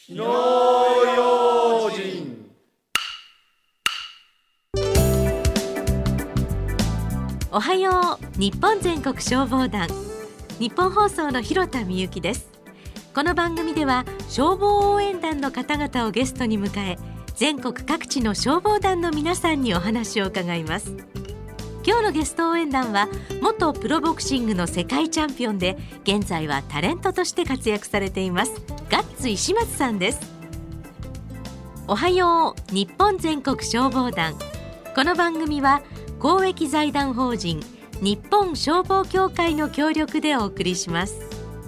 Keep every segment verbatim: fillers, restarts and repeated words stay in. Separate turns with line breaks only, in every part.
火の用心。
おはよう日本全国消防団、日本放送の広田美由です。この番組では消防応援団の方々をゲストに迎え、全国各地の消防団の皆さんにお話を伺います。今日のゲスト応援団は元プロボクシングの世界チャンピオンで、現在はタレントとして活躍されていますガッツ石松さんです。おはよう日本全国消防団。この番組は公益財団法人日本消防協会の協力でお送りします。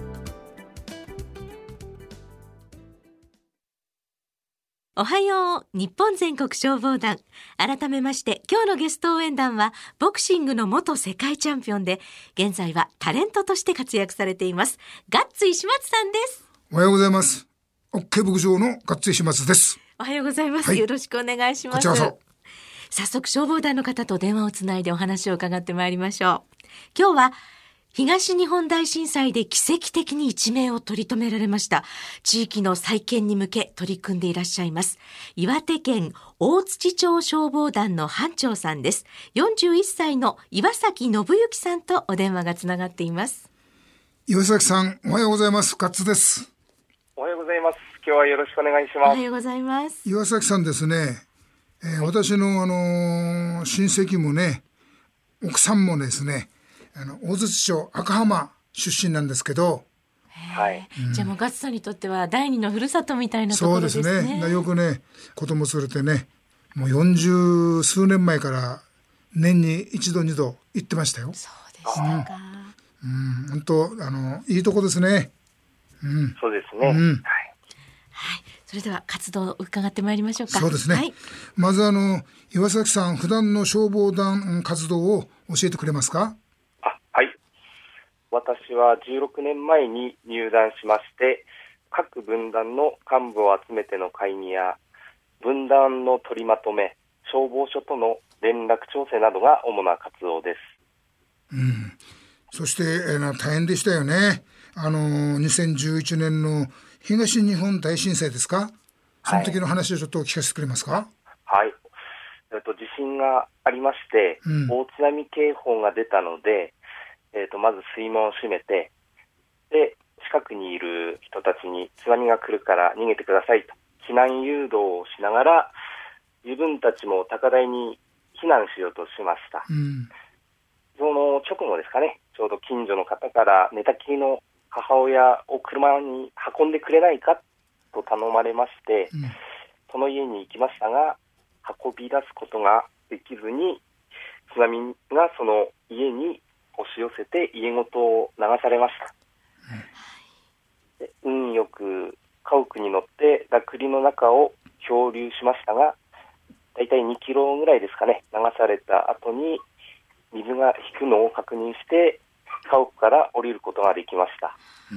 おはよう日本全国消防団。改めまして今日のゲスト応援団はボクシングの元世界チャンピオンで、現在はタレントとして活躍されていますガッツ石松さんです。
おはようございます。OK牧場のガッツ石松です。
おはようございます、はい、よろしくお願いします。
こちらこそ。
早速消防団の方と電話をつないでお話を伺ってまいりましょう。今日は東日本大震災で奇跡的に一命を取り留められました地域の再建に向け取り組んでいらっしゃいます岩手県大槌町消防団の班長さんです。よんじゅういっさいの岩崎信之さんとお電話がつながっています。
岩崎さん、おはようございます。ガッツです。
おはようございます。今日はよろしくお願いします。
おはようございます。
岩崎さんですね、えー、私の、あのー、親戚もね、奥さんもですね、あの大槌町赤浜出身なんですけど、
はい、
うん、じゃあもうガッツさんにとっては第二のふるさとみたいなところですね。
そうですね。よくね、子供連れてね、もう四十数年前から年に一度二度行ってましたよ。
そうでしたか。
うん、本当あのいいとこですね。
うん、そうですね。うん、はい、
はい。それでは活動を伺ってまいりましょうか。
そうですね。はい、まずあの岩崎さん、普段の消防団活動を教えてくれますか？
私はじゅうろくねんまえに入団しまして、各分団の幹部を集めての会議や分団の取りまとめ、消防署との連絡調整などが主な活動です。
うん、そして、えー、大変でしたよね。あのにせんじゅういちねんの東日本大震災ですか？その時の話をちょっと聞かせてくれますか？
はい、えっと、地震がありまして、うん、大津波警報が出たので、えー、とまず水門を閉めて、で近くにいる人たちに津波が来るから逃げてくださいと避難誘導をしながら、自分たちも高台に避難しようとしました。うん、その直後ですかね、ちょうど近所の方から寝たきりの母親を車に運んでくれないかと頼まれまして、うん、その家に行きましたが、運び出すことができずに津波がその家に押し寄せて家ごとを流されました。うん、で運よく家屋に乗って濁流の中を漂流しましたが、だいたいにキロぐらいですかね、流された後に水が引くのを確認して家屋から降りることができました。
うん、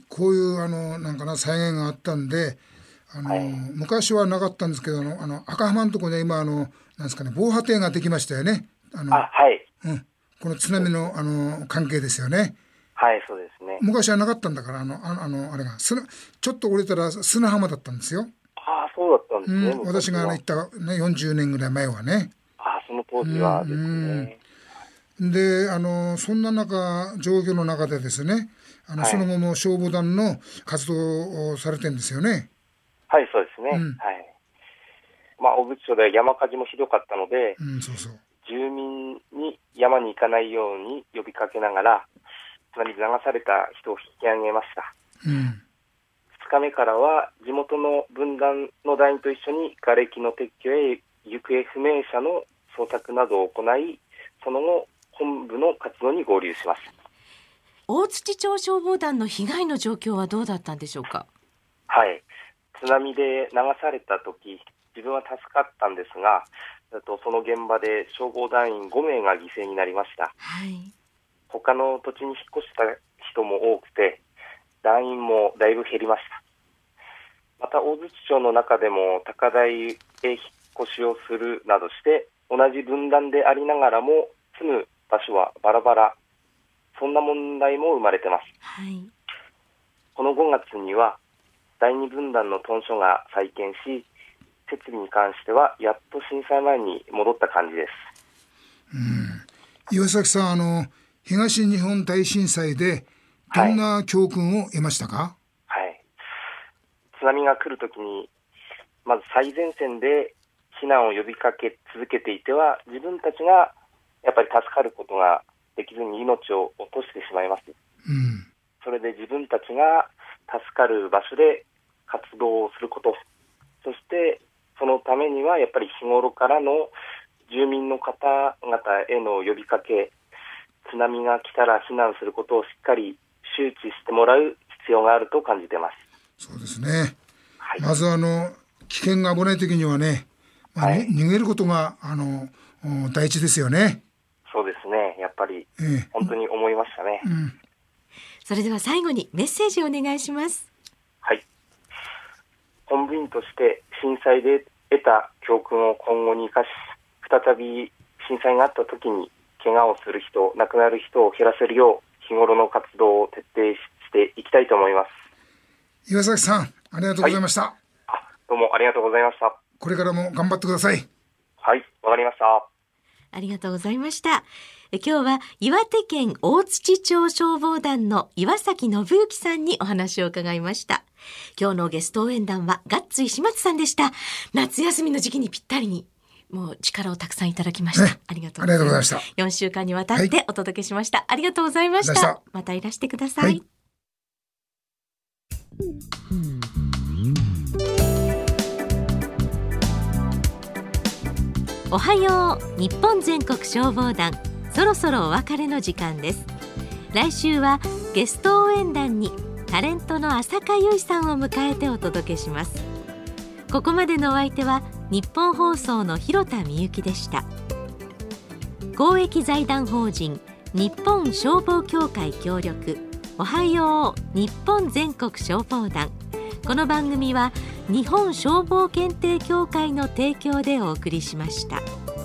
こういうあのなんかな災害があったんで、あの、はい、昔はなかったんですけど、あの、あの赤浜のところで今あのなんですかね、防波堤ができましたよね。あの
あ、はい、
うん、この津波 の, あの関係ですよね。
はい、そうですね。
昔はなかったんだから、あのああのあれが砂ちょっと折れたら砂浜だったんですよ。
ああ、そうだったんですね。
うん、私が行った、ね、よんじゅうねんぐらい前はね。
ああ、その当時はですね。
うん、で、あのそんな中状況の中でですね、あの、はい、その後も消防団の活動をされてるんですよね。
はい、そうですね。うん、はい。まあ大槌町では山火事もひどかったので、
うん、そうそう。
住民に山に行かないように呼びかけながら津波で流された人を引き上げました。うん、ふつかめからは地元の分団の団員と一緒に瓦礫の撤去へ行方不明者の捜索などを行い、その後本部の活動に合流します。
大槌町消防団の被害の状況はどうだったんでしょうか？
はい、津波で流された時、自分は助かったんですが、その現場で消防団員ごめいが犠牲になりました。はい、他の土地に引っ越した人も多くて、団員もだいぶ減りました。また大槌町の中でも高台へ引っ越しをするなどして同じ分団でありながらも住む場所はバラバラ、そんな問題も生まれてます。はい、このごがつにはだいに分団の屯所が再建し、設備に関してはやっと震災前に戻った感じです。
うん、岩崎さん、あの東日本大震災でどんな教訓を得ましたか？
はい、津波が来るときにまず最前線で避難を呼びかけ続けていては、自分たちがやっぱり助かることができずに命を落としてしまいます。
うん、
それで自分たちが助かる場所で活動をすること、そしてそのためにはやっぱり日頃からの住民の方々への呼びかけ、津波が来たら避難することをしっかり周知してもらう必要があると感じています。
そうですね、
はい、
まずあの危険が危ない時にはね、まあ、
はい、
逃げることがあの第一ですよね。
そうですね、やっぱり、ええ、本当に思いましたね。
うん、
それでは最後にメッセージをお願いします。
はい、本部員として震災で得た教訓を今後に生かし、再び震災があった時に怪我をする人、亡くなる人を減らせるよう日頃の活動を徹底していきたいと思います。
岩崎さん、ありがとうございました。はい、
あ、どうもありがとうございました。
これからも頑張ってください。
はい、わかりました。
ありがとうございました。え今日は岩手県大槌町消防団の岩崎信之さんにお話を伺いました。今日のゲスト応援団はガッツ石松さんでした。夏休みの時期にぴったりにもう力をたくさんいただきました、ね、ありがとうございました。よんしゅうかんにわたってお届けしました、はい、ありがとうございました。またいらしてください、はい。おはよう日本全国消防団、そろそろお別れの時間です。来週はゲスト応援団にタレントの浅香唯さんを迎えてお届けします。ここまでのお相手は日本放送の広田美由でした。公益財団法人日本消防協会協力、おはよう日本全国消防団。この番組は日本消防検定協会の提供でお送りしました。